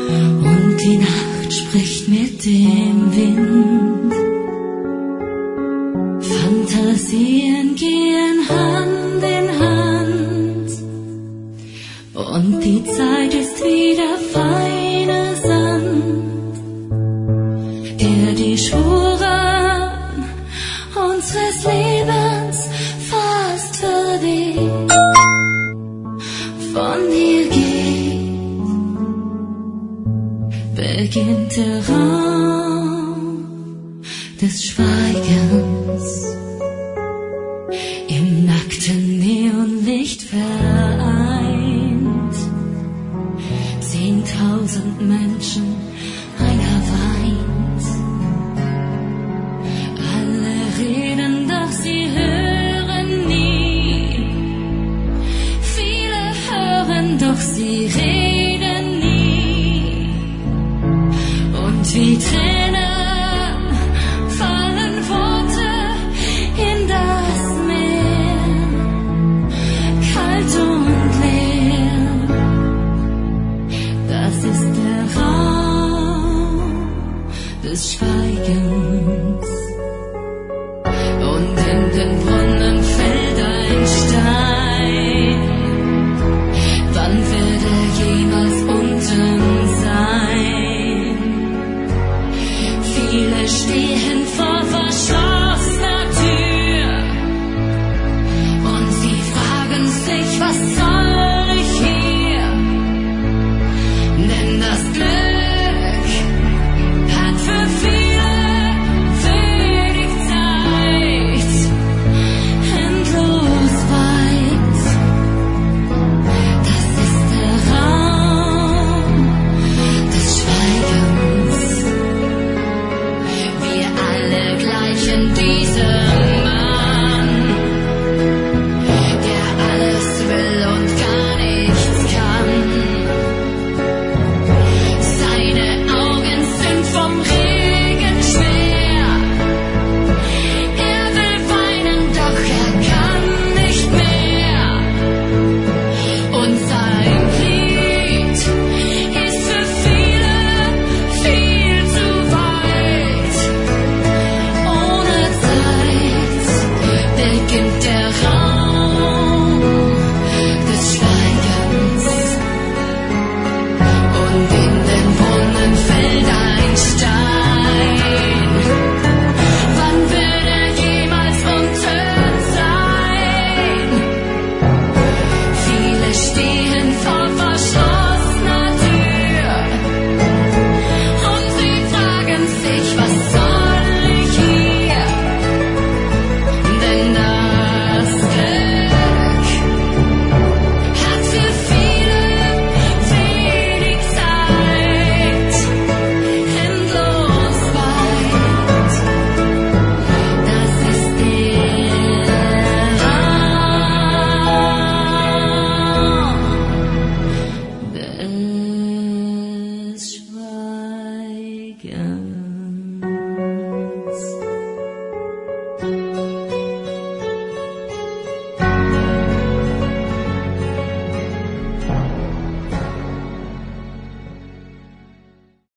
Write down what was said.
und die Nacht spricht mit dem Wind. Fantasien gehen Hand in Hand und die Zeit ist wieder feiner Sand, der die Spuren unseres Lebens fast verweht. Von dir geht, beginnt der Raum des Schweigens, im nackten Neonlicht vereint. 10.000 Menschen, einer weint. Alle reden, doch sie hören nie. Viele hören, doch sie reden nie. Und wie Tränen fallen Worte in das Meer, kalt und leer. Das ist der Raum des Schweigens.